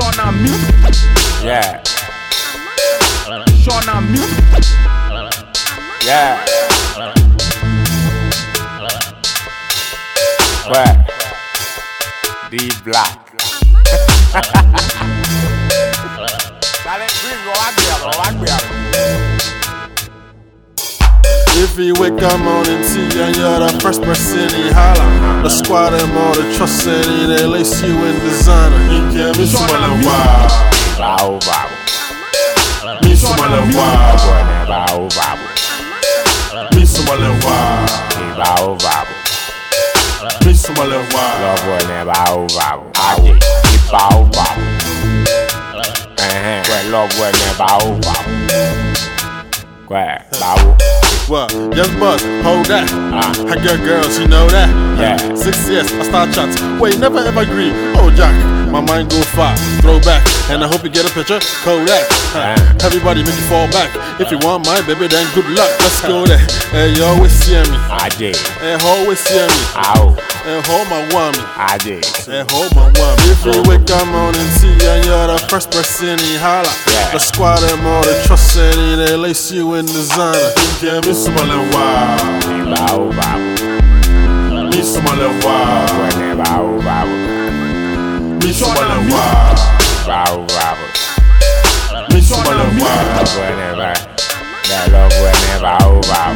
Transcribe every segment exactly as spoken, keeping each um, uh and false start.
Shona Mute. Yeah. Shona Mute. Yeah. Where? D Black. If you wake up morning tea and you're the first person he holla, the squad them all the trust in it, they lace you in designer. You can't be smiling wild. Bow bow. Me smiling wild. Bow bow. Me smiling wild. Bow bow. Me smiling wild. Love boy never bow bow. Aje. Bow bow. Eh eh. Love boy never bow bow. Where? Bow. Well, just buzz, hold that. Ah. I got girls, you know that. Yeah. Six years, I start chats. Wait, never ever agree. Oh, Jack, my mind go far. Throw back, and I hope you get a picture. Kodak. Yeah. Everybody make you fall back. If you want my baby, then good luck. Let's go there. Hey, you always see me. Aje. Hey, always see me. Ow. Hey, hold my woman. Aje. Hey, hold my woman. If you wake up morning tea and you're the first person he holla, Yeah. the squad them all the trust in it, they lace you in designer. You can't be smiling wild. Bow bow. Me smiling wild. Boy never bow bow. Me smiling wild. Bow bow. Me smiling wild. Love boy never. That love boy never bow bow.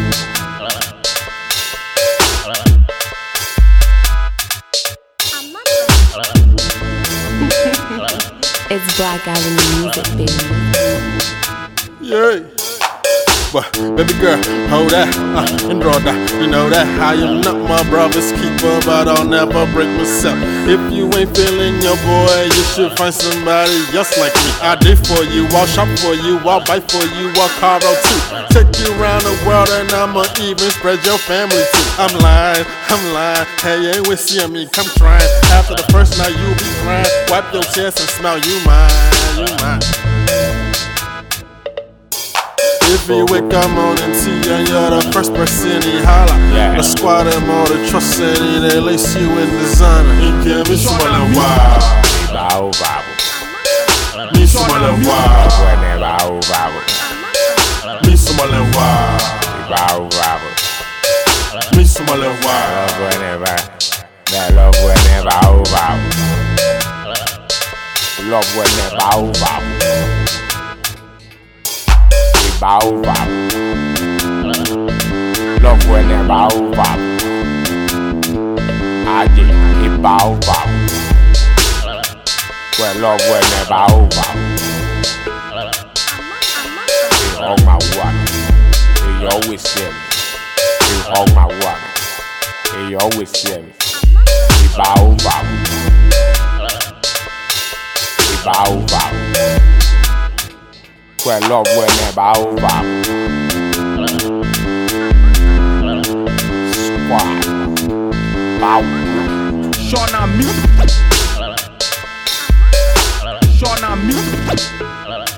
It's Black Avenue Music, baby. Yeah. But baby girl, hold that, uh, and draw that. You know that I am not my brother's keeper, but I'll never break myself. If you ain't feeling your boy, you should find somebody just like me. I did for you, I'll shop for you, I'll buy for you, I'll carve out too. Take you around the world and I'ma even spread your family too. I'm lying, I'm lying. Hey, you ain't with seeing me, come trying. After the first night, you'll be crying. Wipe your tears and smile, you mine, you mine. If you wake up morning tea and you're the first person he holla, Yeah. the squad them all the trust in it, they lace you in designer. You can't be smiling wild. Bow bow. Me smiling wild. Boy never bow bow. Me smiling wild. Bow bow. Me smiling wild. Love boy never. That love boy never bow bow. Love boy never bow bow. Bow bow. Love boy never bow bow. Aje. He bow bow. Well, love boy never bow bow. He hug my woman. He always see me. He hug my woman. He always see me. He bow bow. He bow bow. Well, love boy never bow bow. Squad. Bow. Shona Mute. Shona Mute.